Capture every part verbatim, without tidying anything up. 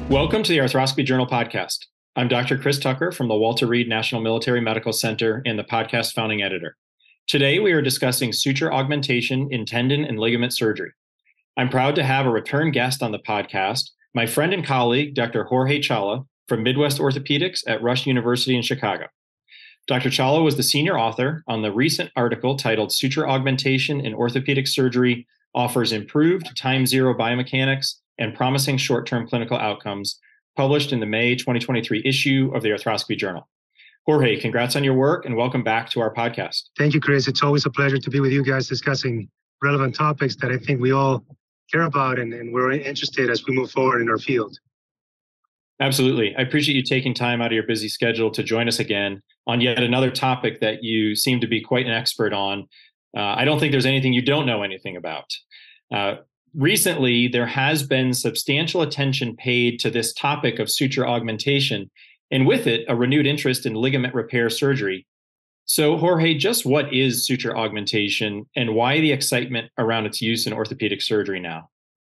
Welcome to the Arthroscopy Journal podcast. I'm Doctor Chris Tucker from the Walter Reed National Military Medical Center and the podcast founding editor. Today, we are discussing suture augmentation in tendon and ligament surgery. I'm proud to have a return guest on the podcast, my friend and colleague, Doctor Jorge Challa from Midwest Orthopedics at Rush University in Chicago. Doctor Challa was the senior author on the recent article titled Suture Augmentation in Orthopedic Surgery Offers Improved Time Zero Biomechanics and Promising Short-Term Clinical Outcomes, published in the May twenty twenty-three issue of the Arthroscopy Journal. Jorge, congrats on your work and welcome back to our podcast. Thank you, Chris. It's always a pleasure to be with you guys discussing relevant topics that I think we all care about and, and we're interested as we move forward in our field. Absolutely. I appreciate you taking time out of your busy schedule to join us again on yet another topic that you seem to be quite an expert on. Uh, I don't think there's anything you don't know anything about. Uh, Recently, there has been substantial attention paid to this topic of suture augmentation, and with it, a renewed interest in ligament repair surgery. So, Jorge, just what is suture augmentation and why the excitement around its use in orthopedic surgery now?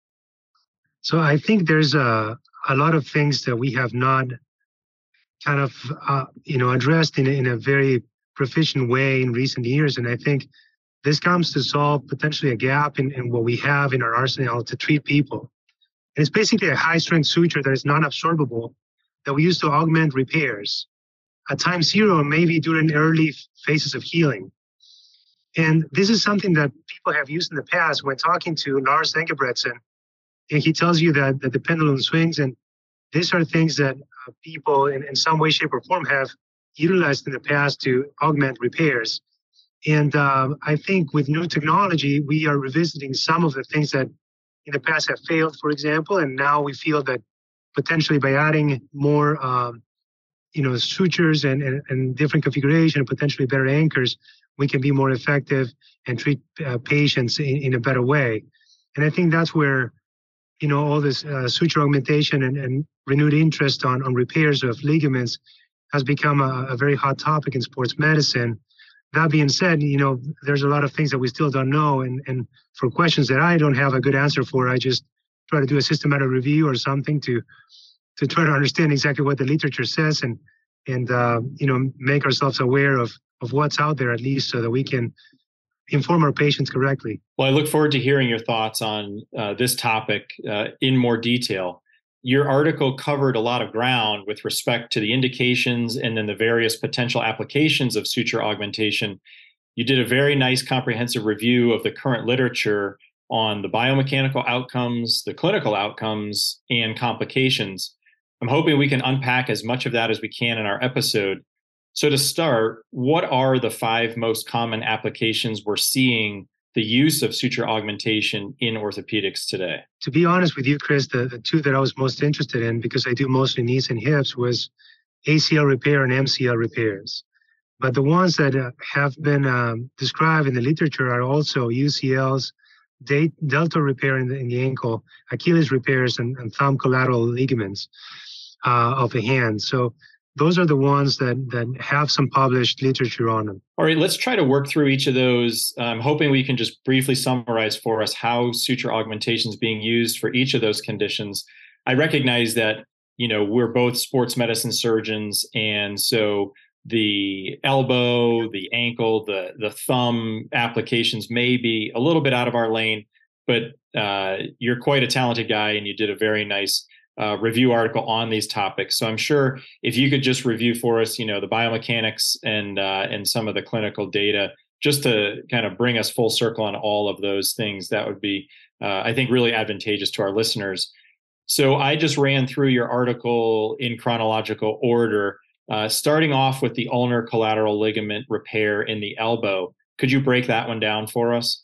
So I think there's a, a lot of things that we have not kind of, uh, you know, addressed in, in a very proficient way in recent years, and I think this comes to solve potentially a gap in, in what we have in our arsenal to treat people. And it's basically a high-strength suture that is non-absorbable that we use to augment repairs at time zero, maybe during early phases of healing. And this is something that people have used in the past when talking to Lars Engebretsen. And he tells you that, that the pendulum swings, and these are things that uh, people in, in some way, shape, or form have utilized in the past to augment repairs. And um, I think with new technology, we are revisiting some of the things that in the past have failed, for example, and now we feel that potentially by adding more, um, you know, sutures and, and, and different configuration, potentially better anchors, we can be more effective and treat uh, patients in, in a better way. And I think that's where, you know, all this uh, suture augmentation and, and renewed interest on, on repairs of ligaments has become a, a very hot topic in sports medicine. That being said, you know, there's a lot of things that we still don't know. And, and for questions that I don't have a good answer for, I just try to do a systematic review or something to to try to understand exactly what the literature says and, and uh, you know, make ourselves aware of, of what's out there, at least so that we can inform our patients correctly. Well, I look forward to hearing your thoughts on uh, this topic uh, in more detail. Your article covered a lot of ground with respect to the indications and then the various potential applications of suture augmentation. You did a very nice comprehensive review of the current literature on the biomechanical outcomes, the clinical outcomes, and complications. I'm hoping we can unpack as much of that as we can in our episode. So to start, what are the five most common applications we're seeing the use of suture augmentation in orthopedics today? To be honest with you, Chris, the, the two that I was most interested in, because I do mostly knees and hips, was A C L repair and M C L repairs. But the ones that uh, have been um, described in the literature are also U C Ls, de- delta repair in the, in the ankle, Achilles repairs, and, and thumb collateral ligaments uh, of the hand. So those are the ones that, that have some published literature on them. All right, let's try to work through each of those. I'm hoping we can just briefly summarize for us how suture augmentation is being used for each of those conditions. I recognize that, you know, we're both sports medicine surgeons, and so the elbow, the ankle, the, the thumb applications may be a little bit out of our lane, but uh, you're quite a talented guy, and you did a very nice Uh, review article on these topics. So I'm sure if you could just review for us, you know, the biomechanics and uh, and some of the clinical data, just to kind of bring us full circle on all of those things, that would be, uh, I think, really advantageous to our listeners. So I just ran through your article in chronological order, uh, starting off with the ulnar collateral ligament repair in the elbow. Could you break that one down for us?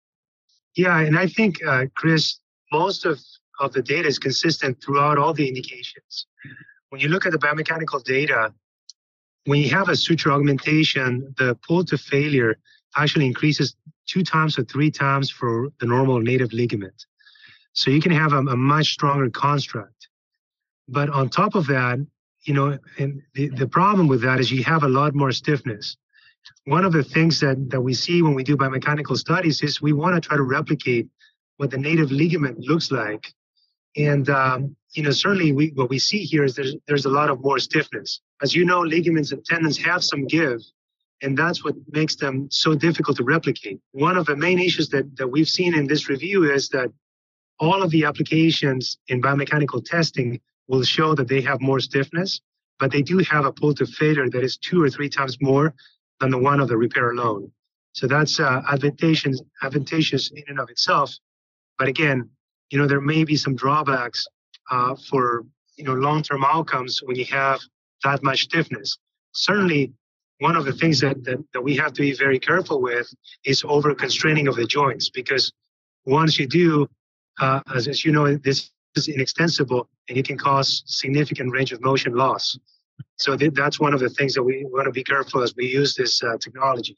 Yeah, and I think, uh, Chris, most of of the data is consistent throughout all the indications. When you look at the biomechanical data, when you have a suture augmentation, the pull to failure actually increases two times or three times for the normal native ligament. So you can have a, a much stronger construct. But on top of that, you know, and the, the problem with that is you have a lot more stiffness. One of the things that, that we see when we do biomechanical studies is we want to try to replicate what the native ligament looks like And um, you know, certainly we, what we see here is there's there's a lot of more stiffness. As you know, ligaments and tendons have some give, and that's what makes them so difficult to replicate. One of the main issues that, that we've seen in this review is that all of the applications in biomechanical testing will show that they have more stiffness, but they do have a pull to failure that is two or three times more than the one of the repair alone. So that's uh, advantageous, advantageous in and of itself. But again, you know, there may be some drawbacks uh, for, you know, long-term outcomes when you have that much stiffness. Certainly, one of the things that, that, that we have to be very careful with is over-constraining of the joints, because once you do, uh, as, as you know, this is inextensible and it can cause significant range of motion loss. So th- that's one of the things that we want to be careful as we use this uh, technology.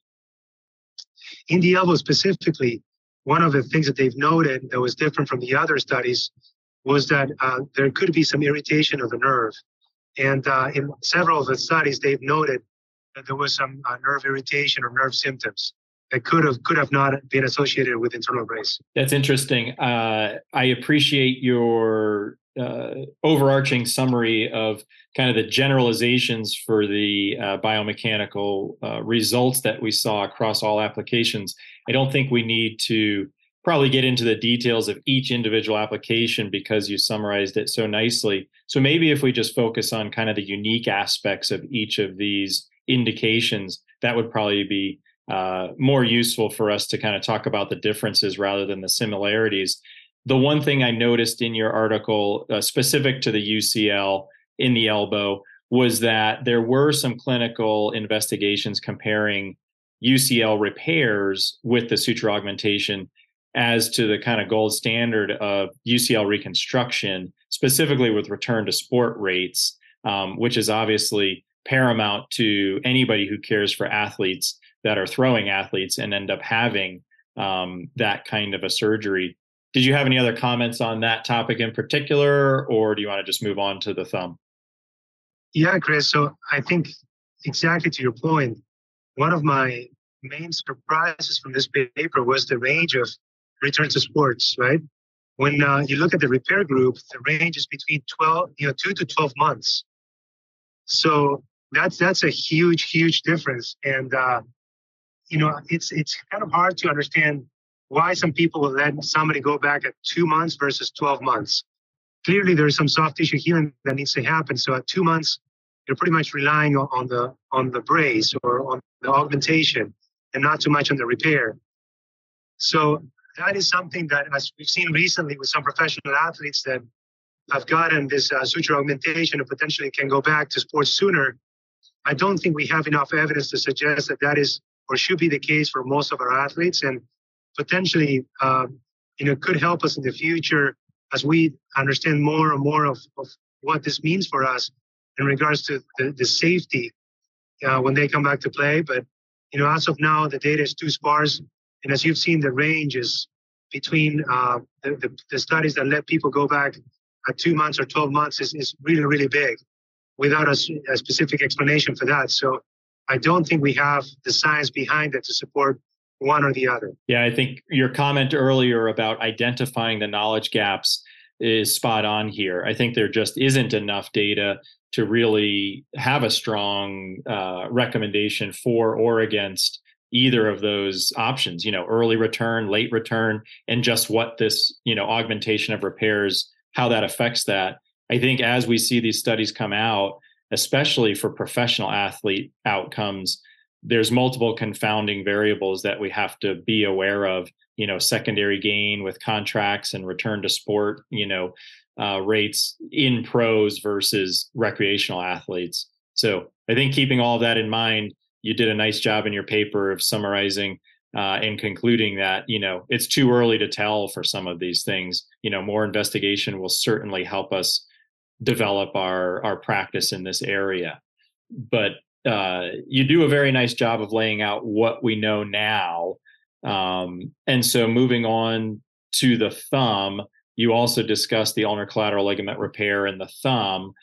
In the elbow specifically, one of the things that they've noted that was different from the other studies was that uh, there could be some irritation of the nerve. And uh, in several of the studies, they've noted that there was some uh, nerve irritation or nerve symptoms that could have could have not been associated with internal brace. That's interesting. Uh, I appreciate your uh, overarching summary of kind of the generalizations for the uh, biomechanical uh, results that we saw across all applications. I don't think we need to probably get into the details of each individual application because you summarized it so nicely. So maybe if we just focus on kind of the unique aspects of each of these indications, that would probably be uh, more useful for us to kind of talk about the differences rather than the similarities. The one thing I noticed in your article uh, specific to the U C L in the elbow was that there were some clinical investigations comparing U C L repairs with the suture augmentation as to the kind of gold standard of U C L reconstruction, specifically with return to sport rates, um, which is obviously paramount to anybody who cares for athletes that are throwing athletes and end up having um, that kind of a surgery. Did you have any other comments on that topic in particular, or do you want to just move on to the thumb? Yeah, Chris. So I think exactly to your point, one of my main surprises from this paper was the range of return to sports, right? When uh, you look at the repair group, the range is between twelve, you know, two to twelve months. So that's that's a huge, huge difference. And uh, you know, it's it's kind of hard to understand why some people will let somebody go back at two months versus twelve months. Clearly, there's some soft tissue healing that needs to happen. So at two months, you're pretty much relying on, on the on the brace or on the augmentation, and not too much on the repair. So that is something that, as we've seen recently with some professional athletes that have gotten this uh, suture augmentation and potentially can go back to sports sooner, I don't think we have enough evidence to suggest that that is or should be the case for most of our athletes, and potentially, um, you know, could help us in the future as we understand more and more of, of what this means for us in regards to the, the safety uh, when they come back to play. But, you know, as of now, the data is too sparse. And as you've seen, the range is between uh, the, the, the studies that let people go back at two months or twelve months is, is really, really big without a, a specific explanation for that. So I don't think we have the science behind it to support one or the other. Yeah, I think your comment earlier about identifying the knowledge gaps is spot on here. I think there just isn't enough data to really have a strong uh, recommendation for or against either of those options, you know, early return, late return, and just what this, you know, augmentation of repairs, how that affects that. I think as we see these studies come out, especially for professional athlete outcomes, there's multiple confounding variables that we have to be aware of, you know, secondary gain with contracts and return to sport, you know, uh, rates in pros versus recreational athletes. So I think keeping all of that in mind, you did a nice job in your paper of summarizing uh, and concluding that, you know, it's too early to tell for some of these things. You know, more investigation will certainly help us develop our, our practice in this area. But uh, you do a very nice job of laying out what we know now. Um, and so moving on to the thumb, you also discussed the ulnar collateral ligament repair in the thumb,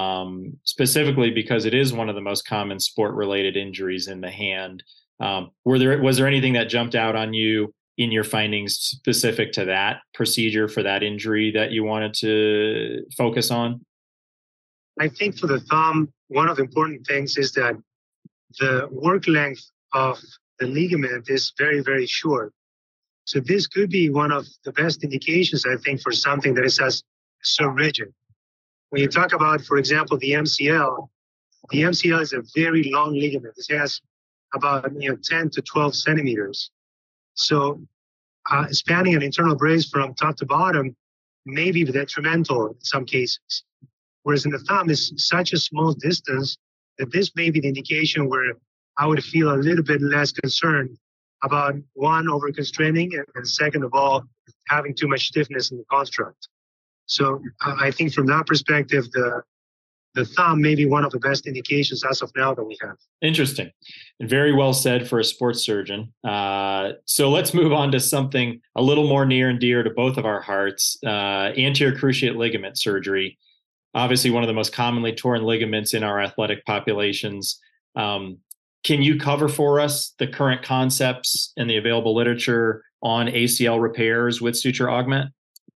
um, specifically because it is one of the most common sport-related injuries in the hand. Um, were there was there anything that jumped out on you in your findings specific to that procedure for that injury that you wanted to focus on? I think for the thumb, one of the important things is that the work length of the ligament is very, very short. So this could be one of the best indications, I think, for something that is as so rigid. When you talk about, for example, the M C L, the M C L is a very long ligament. It has about you know ten to twelve centimeters. So uh, spanning an internal brace from top to bottom may be detrimental in some cases. Whereas in the thumb is such a small distance that this may be the indication where I would feel a little bit less concerned about one, over constraining, and, and second of all, having too much stiffness in the construct. So uh, I think from that perspective, the the thumb may be one of the best indications as of now that we have. Interesting. And very well said for a sports surgeon. Uh, so let's move on to something a little more near and dear to both of our hearts, uh, anterior cruciate ligament surgery. Obviously, one of the most commonly torn ligaments in our athletic populations. Um, can you cover for us the current concepts and the available literature on A C L repairs with suture augment?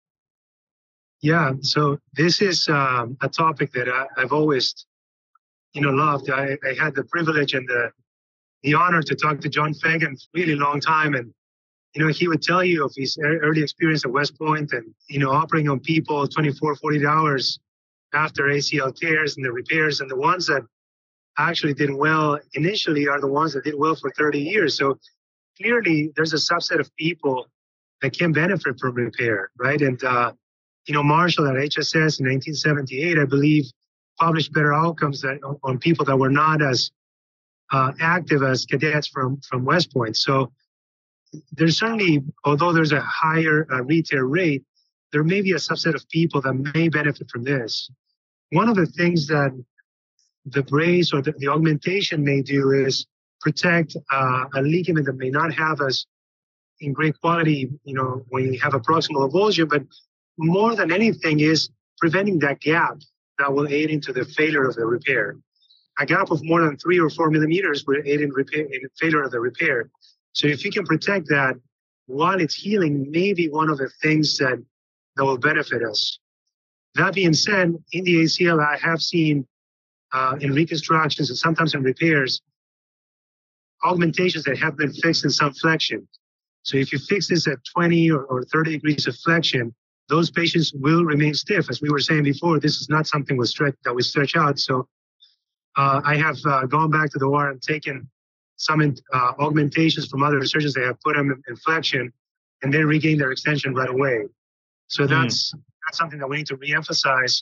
Yeah, so this is um, a topic that I, I've always, you know, loved. I, I had the privilege and the the honor to talk to John Fagan for a really long time, and you know, he would tell you of his early experience at West Point, and you know, operating on people twenty-four, forty hours after A C L tears and the repairs, and the ones that actually did well initially are the ones that did well for thirty years. So clearly, there's a subset of people that can benefit from repair, right? And uh, you know, Marshall at H S S in nineteen seventy-eight, I believe, published better outcomes that, on people that were not as uh, active as cadets from, from West Point. So there's certainly, although there's a higher uh, re-tear rate, there may be a subset of people that may benefit from this. One of the things that the brace or the, the augmentation may do is protect uh, a ligament that may not have as in great quality, you know, when you have a proximal avulsion, but more than anything is preventing that gap that will aid into the failure of the repair. A gap of more than three or four millimeters will aid in, repair, in failure of the repair. So if you can protect that while it's healing, maybe one of the things that, that will benefit us. That being said, in the A C L, I have seen uh, in reconstructions and sometimes in repairs, augmentations that have been fixed in some flexion. So if you fix this at twenty or, or thirty degrees of flexion, those patients will remain stiff. As we were saying before, this is not something we stretch, that we stretch out. So uh, I have uh, gone back to the O R and taken some uh, augmentations from other surgeons. They have put them in, in flexion and then regain their extension right away. So that's, mm. that's something that we need to reemphasize.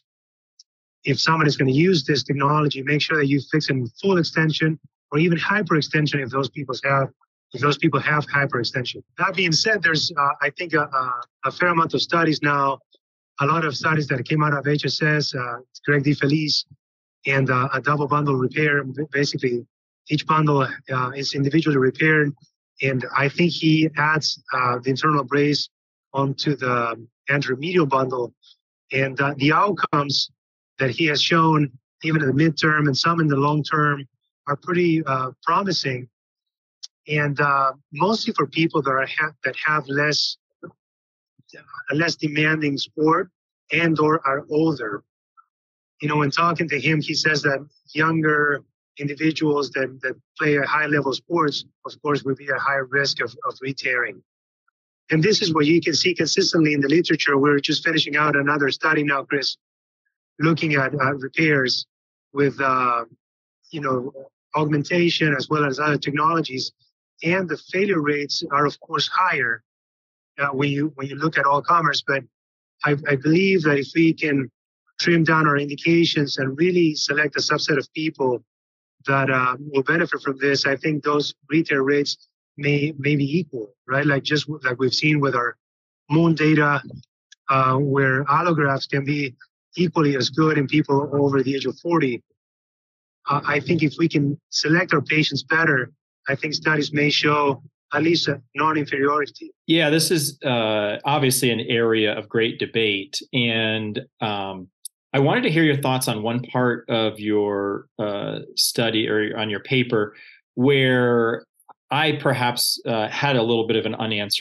If someone is going to use this technology, make sure that you fix in full extension or even hyperextension if those people have if those people have hyperextension. That being said, there's, uh, I think, a, a, a fair amount of studies now, a lot of studies that came out of H S S, uh, Greg DeFelice, and uh, a double bundle repair. Basically, each bundle uh, is individually repaired, and I think he adds uh, the internal brace onto the anteromedial bundle, and uh, the outcomes that he has shown, even in the midterm and some in the long term, are pretty uh, promising. And uh, mostly for people that are ha- that have less a less demanding sport and or are older. You know, when talking to him, he says that younger individuals that, that play at high level sports, of course, would be at higher risk of, of re-tearing. And this is what you can see consistently in the literature. We're just finishing out another study now, Chris, looking at uh, repairs with, uh, you know, augmentation as well as other technologies. And the failure rates are, of course, higher uh, when you when you look at all comers. But I, I believe that if we can trim down our indications and really select a subset of people that uh, will benefit from this, I think those re-tear rates may may be equal, right? Like just like we've seen with our Moon data, uh, where allografts can be equally as good in people over the age of forty. Uh, I think if we can select our patients better, I think studies may show at least a non-inferiority. Yeah, this is uh, obviously an area of great debate. And um, I wanted to hear your thoughts on one part of your uh, study or on your paper where I perhaps uh, had a little bit of an unanswered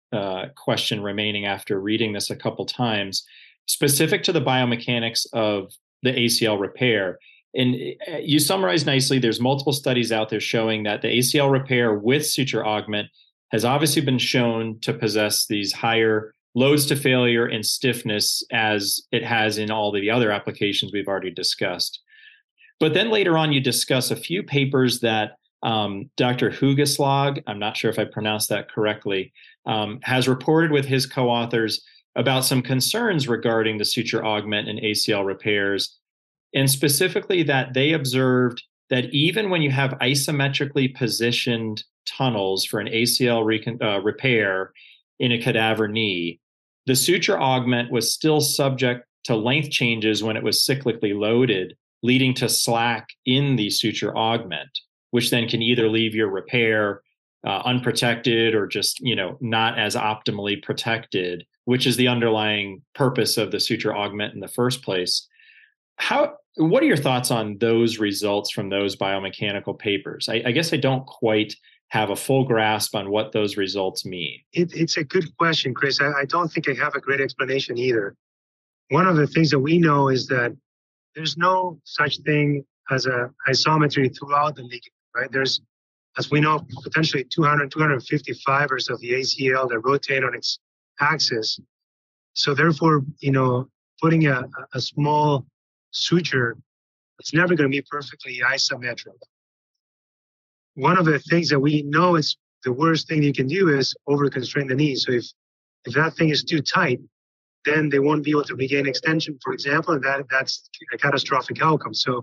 uh, question remaining after reading this a couple times, specific to the biomechanics of the A C L repair. And you summarized nicely, there's multiple studies out there showing that the A C L repair with suture augment has obviously been shown to possess these higher loads to failure and stiffness as it has in all the other applications we've already discussed. But then later on, you discuss a few papers that um, Doctor Hugeslag, I'm not sure if I pronounced that correctly, um, has reported with his co-authors about some concerns regarding the suture augment and A C L repairs, and specifically that they observed that even when you have isometrically positioned tunnels for an A C L recon- uh, repair in a cadaver knee, the suture augment was still subject to length changes when it was cyclically loaded, leading to slack in the suture augment, which then can either leave your repair uh, unprotected or just, you know, not as optimally protected, which is the underlying purpose of the suture augment in the first place. How, what are your thoughts on those results from those biomechanical papers? I, I guess I don't quite have a full grasp on what those results mean. It, it's a good question, Chris. I, I don't think I have a great explanation either. One of the things that we know is that there's no such thing as a isometry throughout the ligament, right? There's, as we know, potentially two hundred, two hundred fifty fibers of the A C L that rotate on its axis. So therefore, you know, putting a, a small suture, it's never going to be perfectly isometric. One of the things that we know is the worst thing you can do is over-constrain the knee. So if, if that thing is too tight, then they won't be able to regain extension, for example, and that, that's a catastrophic outcome. So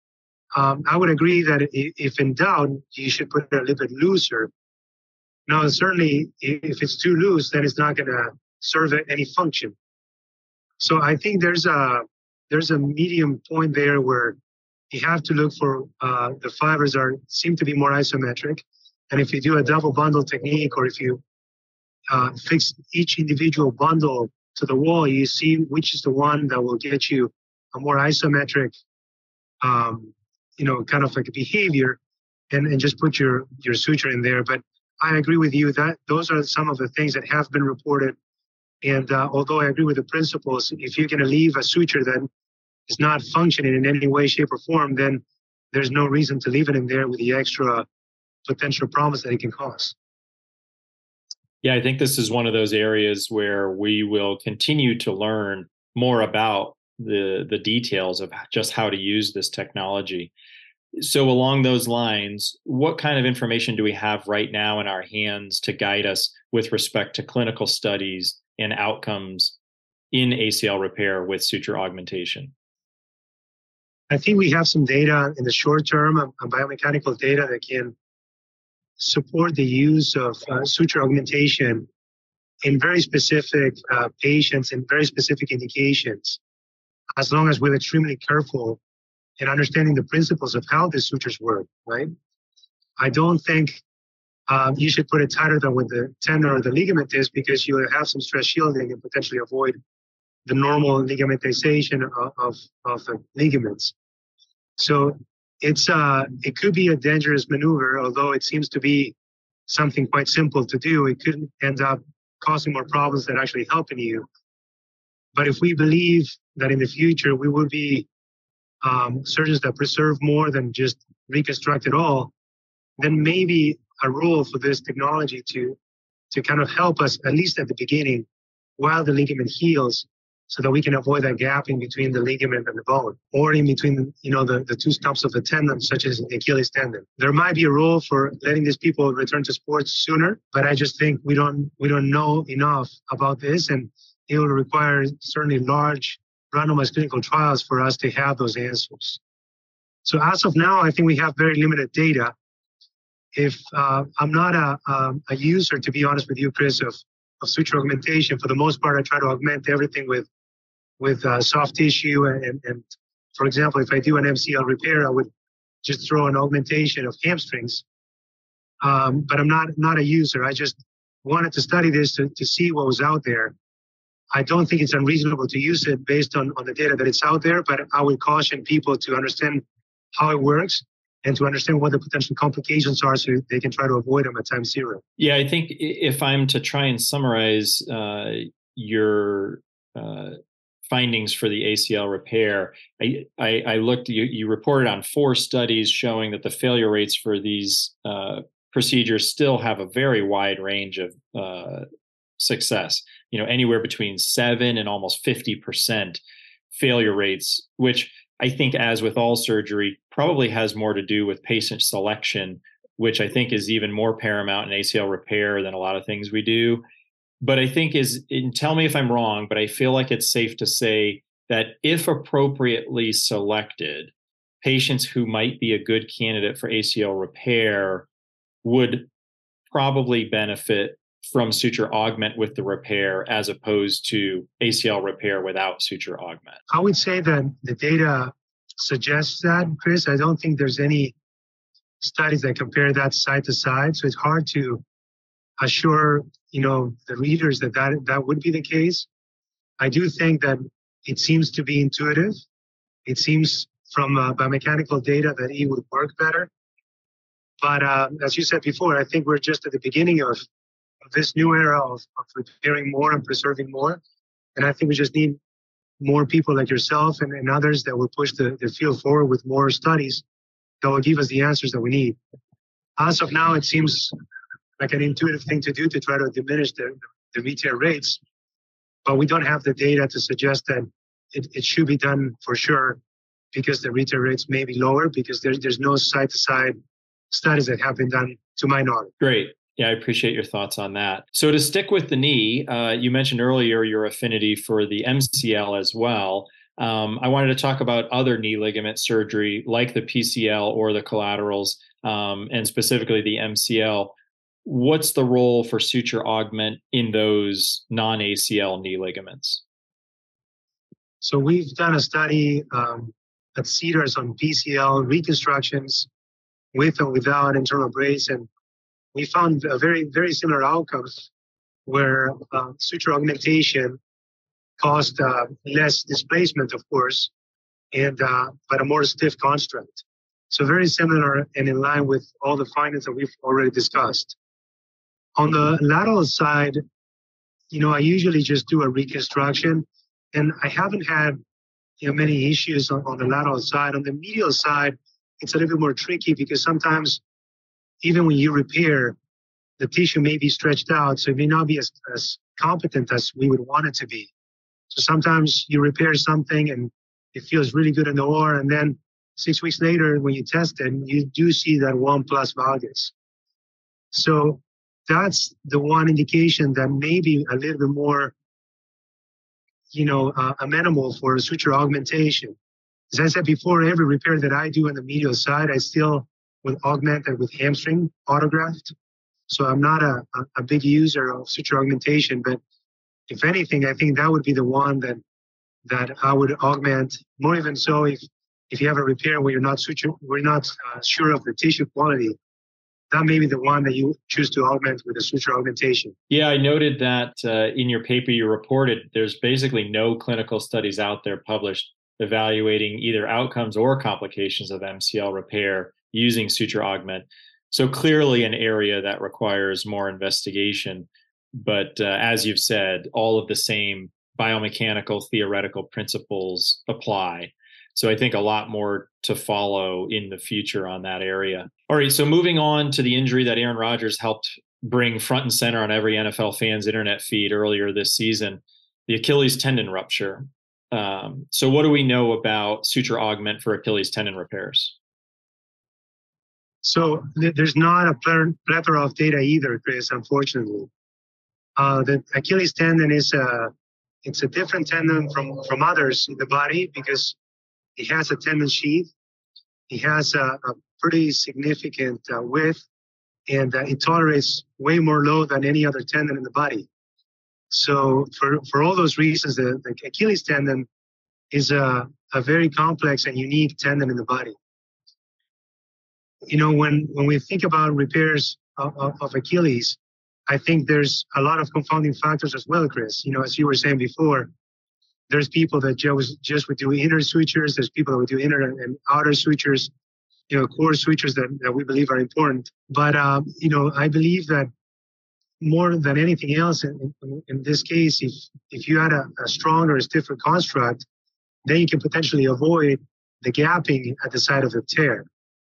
um, I would agree that if in doubt, you should put it a little bit looser. Now, certainly, if it's too loose, then it's not going to serve any function. So I think there's a there's a medium point there where you have to look for uh, the fibers are seem to be more isometric, and if you do a double bundle technique, or if you uh, fix each individual bundle to the wall, you see which is the one that will get you a more isometric, um, you know, kind of like a behavior, and, and just put your, your suture in there. But I agree with you that those are some of the things that have been reported. And uh, although I agree with the principles, if you're going to leave a suture that is not functioning in any way, shape, or form, then there's no reason to leave it in there with the extra potential problems that it can cause. Yeah, I think this is one of those areas where we will continue to learn more about the, the details of just how to use this technology. So along those lines, what kind of information do we have right now in our hands to guide us with respect to clinical studies and outcomes in A C L repair with suture augmentation? I think we have some data in the short term, um, biomechanical data that can support the use of uh, suture augmentation in very specific uh, patients and very specific indications, as long as we're extremely careful in understanding the principles of how the sutures work, right? I don't think um, you should put it tighter than what the tendon or the ligament is, because you will have some stress shielding and potentially avoid the normal ligamentization of, of, of the ligaments. So it's uh, it could be a dangerous maneuver, although it seems to be something quite simple to do. It could end up causing more problems than actually helping you. But if we believe that in the future we will be um, surgeons that preserve more than just reconstruct it all, then maybe a role for this technology to to kind of help us, at least at the beginning, while the ligament heals, so that we can avoid that gap in between the ligament and the bone, or in between, you know, the, the two stumps of the tendon, such as the Achilles tendon. There might be a role for letting these people return to sports sooner, but I just think we don't we don't know enough about this, and it will require certainly large randomized clinical trials for us to have those answers. So as of now, I think we have very limited data. If uh, I'm not a, um, a user, to be honest with you, Chris, of, of suture augmentation, for the most part, I try to augment everything with with uh, soft tissue. And, and, and for example, if I do an M C L repair, I would just throw an augmentation of hamstrings. Um, but I'm not, not a user. I just wanted to study this to, to see what was out there. I don't think it's unreasonable to use it based on, on the data that it's out there, but I would caution people to understand how it works and to understand what the potential complications are so they can try to avoid them at time zero. Yeah, I think if I'm to try and summarize uh, your uh, findings for the A C L repair, I, I, I looked, you, you reported on four studies showing that the failure rates for these uh, procedures still have a very wide range of uh, success, you know, anywhere between seven and almost fifty percent failure rates, which I think, as with all surgery, probably has more to do with patient selection, which I think is even more paramount in A C L repair than a lot of things we do. But I think is, and tell me if I'm wrong, but I feel like it's safe to say that if appropriately selected, patients who might be a good candidate for A C L repair would probably benefit from suture augment with the repair as opposed to A C L repair without suture augment. I would say that the data suggests that, Chris. I don't think there's any studies that compare that side to side. So it's hard to assure, you know, the readers that that, that would be the case. I do think that it seems to be intuitive. It seems from uh, biomechanical data that it would work better. But uh, as you said before, I think we're just at the beginning of, of this new era of, of repairing more and preserving more. And I think we just need more people like yourself and, and others that will push the, the field forward with more studies that will give us the answers that we need. As of now, it seems like an intuitive thing to do to try to diminish the, the re-tear rates, but we don't have the data to suggest that it, it should be done for sure, because the re-tear rates may be lower, because there's, there's no side-to-side studies that have been done to my knowledge. Great. Yeah, I appreciate your thoughts on that. So to stick with the knee, uh, you mentioned earlier your affinity for the M C L as well. Um, I wanted to talk about other knee ligament surgery like the P C L or the collaterals, um, and specifically the M C L. What's the role for suture augment in those non-A C L knee ligaments? So we've done a study um, at Cedars on P C L reconstructions with and without internal brace, and we found a very, very similar outcomes where uh, suture augmentation caused uh, less displacement, of course, and uh, but a more stiff construct. So very similar and in line with all the findings that we've already discussed. On the lateral side, you know, I usually just do a reconstruction, and I haven't had, you know, many issues on, on the lateral side. On the medial side, it's a little bit more tricky because sometimes even when you repair, the tissue may be stretched out, so it may not be as, as competent as we would want it to be. So sometimes you repair something and it feels really good in the O R, and then six weeks later, when you test it, you do see that one plus valgus. So that's the one indication that may be a little bit more, you know, uh, amenable for suture augmentation. As I said before, every repair that I do on the medial side, I still would augment it with hamstring autograft. So I'm not a, a, a big user of suture augmentation, but if anything, I think that would be the one that that I would augment more. Even so, if if you have a repair where you're not suture, we're not uh, sure of the tissue quality, that may be the one that you choose to augment with a suture augmentation. Yeah, I noted that uh, in your paper you reported there's basically no clinical studies out there published evaluating either outcomes or complications of M C L repair using suture augment. So clearly an area that requires more investigation. But uh, as you've said, all of the same biomechanical theoretical principles apply. So I think a lot more to follow in the future on that area. All right, so moving on to the injury that Aaron Rodgers helped bring front and center on every N F L fan's internet feed earlier this season, the Achilles tendon rupture. Um, so what do we know about suture augment for Achilles tendon repairs? So th- there's not a plethora of data either, Chris, unfortunately. Uh, the Achilles tendon is a, it's a different tendon from, from others in the body because it has a tendon sheath. It has a, a pretty significant uh, width, and uh, it tolerates way more load than any other tendon in the body. So for, for all those reasons, the, the Achilles tendon is a, a very complex and unique tendon in the body. You know, when, when we think about repairs of, of, of Achilles, I think there's a lot of confounding factors as well, Chris. You know, as you were saying before, there's people that just, just would do inner sutures. There's people that would do inner and outer sutures. you know, core sutures that, that we believe are important. But, um, you know, I believe that more than anything else, in, in, in this case, if, if you had a, a stronger, stiffer construct, then you can potentially avoid the gapping at the side of the tear.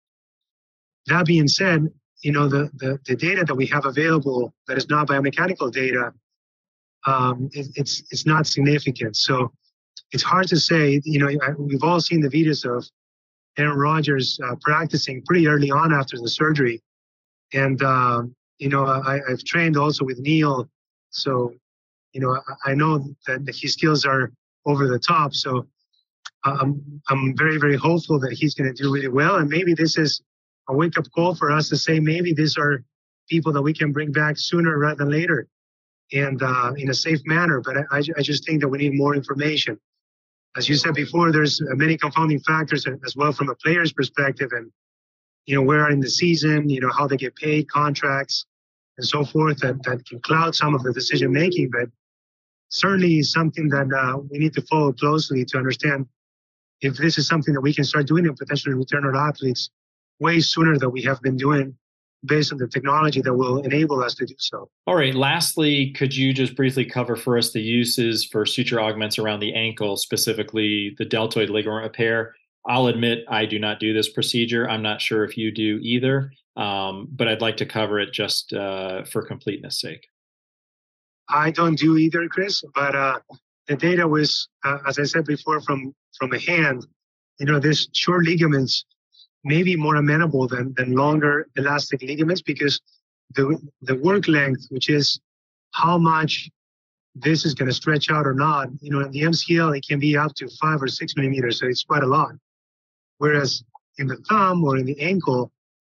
That being said, you know, the, the, the data that we have available that is not biomechanical data, um, it, it's it's not significant. So it's hard to say. You know, I, we've all seen the videos of Aaron Rodgers uh, practicing pretty early on after the surgery. And, um, you know, I, I've trained also with Neil. So, you know, I, I know that, that his skills are over the top. So I'm, I'm very, very hopeful that he's going to do really well. And maybe this is a wake-up call for us to say maybe these are people that we can bring back sooner rather than later and uh, in a safe manner. But I, I just think that we need more information. As you said before, there's many confounding factors as well from a player's perspective and, you know, where in the season, you know, how they get paid, contracts, and so forth that, that can cloud some of the decision-making. But certainly something that uh, we need to follow closely to understand if this is something that we can start doing and potentially return our athletes way sooner than we have been doing based on the technology that will enable us to do so. All right. Lastly, could you just briefly cover for us the uses for suture augments around the ankle, specifically the deltoid ligament repair? I'll admit I do not do this procedure. I'm not sure if you do either, um, but I'd like to cover it just uh, for completeness sake. I don't do either, Chris, but uh, the data was, uh, as I said before, from, from the hand, you know, this short ligaments may be more amenable than, than longer elastic ligaments because the the work length, which is how much this is going to stretch out or not, you know, in the M C L, it can be up to five or six millimeters, so it's quite a lot. Whereas in the thumb or in the ankle,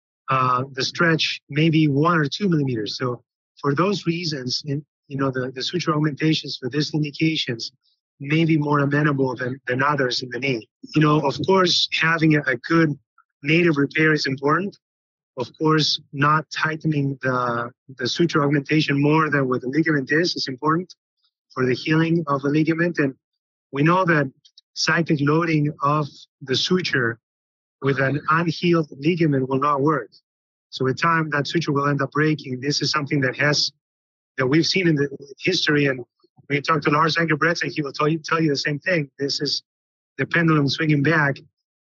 uh, the stretch may be one or two millimeters. So for those reasons, in, you know, the, the suture augmentations for these indications may be more amenable than, than others in the knee. You know, of course, having a, a good native repair is important. Of course, not tightening the, the suture augmentation more than what the ligament is is important for the healing of the ligament. And we know that cyclic loading of the suture with an unhealed ligament will not work. So with time, that suture will end up breaking. This is something that has that we've seen in the history. And when you talk to Lars Engebretsen, he will tell you, tell you the same thing. This is the pendulum swinging back.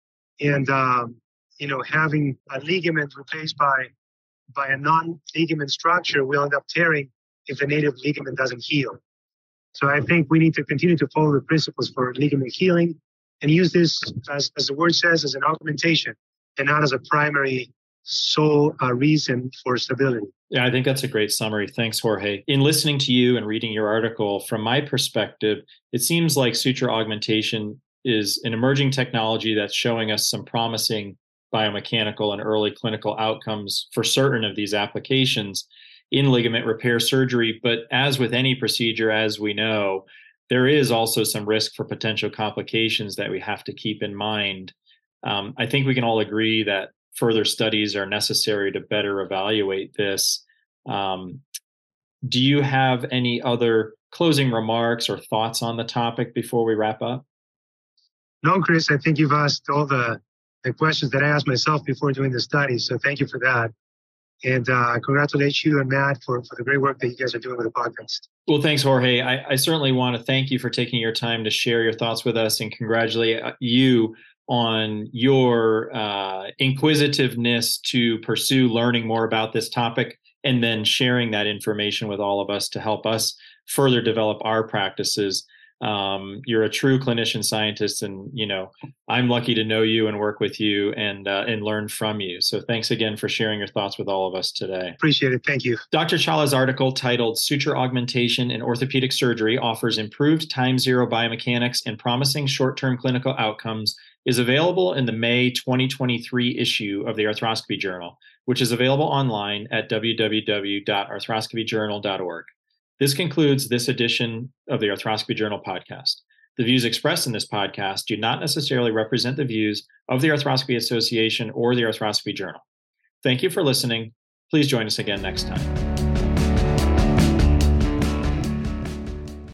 And, um, you know, having a ligament replaced by by a non-ligament structure will end up tearing if the native ligament doesn't heal. So I think we need to continue to follow the principles for ligament healing and use this, as, as the word says, as an augmentation and not as a primary sole uh, reason for stability. Yeah, I think that's a great summary. Thanks, Jorge. In listening to you and reading your article, from my perspective, it seems like suture augmentation is an emerging technology that's showing us some promising biomechanical and early clinical outcomes for certain of these applications in ligament repair surgery. But as with any procedure, as we know, there is also some risk for potential complications that we have to keep in mind. Um, I think we can all agree that further studies are necessary to better evaluate this. Um, do you have any other closing remarks or thoughts on the topic before we wrap up? No, Chris, I think you've asked all the the questions that I asked myself before doing the study. So thank you for that. And uh, congratulate you and Matt for, for the great work that you guys are doing with the podcast. Well, thanks, Jorge. I, I certainly want to thank you for taking your time to share your thoughts with us and congratulate you on your uh, inquisitiveness to pursue learning more about this topic and then sharing that information with all of us to help us further develop our practices. Um, you're a true clinician scientist, and you know I'm lucky to know you and work with you and uh, and learn from you. So thanks again for sharing your thoughts with all of us today. Appreciate it. Thank you. Doctor Chala's article titled "Suture Augmentation in Orthopedic Surgery Offers Improved Time Zero Biomechanics and Promising Short-Term Clinical Outcomes" is available in the May twenty twenty-three issue of the Arthroscopy Journal, which is available online at w w w dot arthroscopy journal dot org. This concludes this edition of the Arthroscopy Journal podcast. The views expressed in this podcast do not necessarily represent the views of the Arthroscopy Association or the Arthroscopy Journal. Thank you for listening. Please join us again next time.